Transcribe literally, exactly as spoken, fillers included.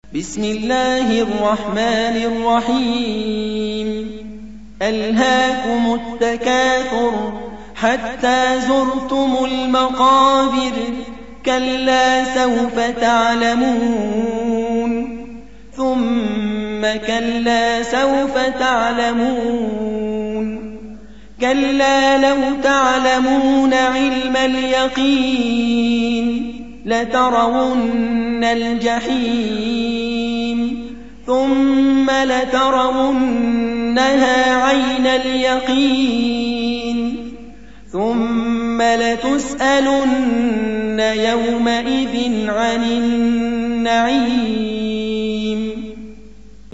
بسم الله الرحمن الرحيم ألهاكم التكاثر حتى زرتم المقابر كلا سوف تعلمون ثم كلا سوف تعلمون كلا لو تعلمون علم اليقين لترون الجحيم ثم لترونها عين اليقين ثم لتسألن يومئذ عن النعيم.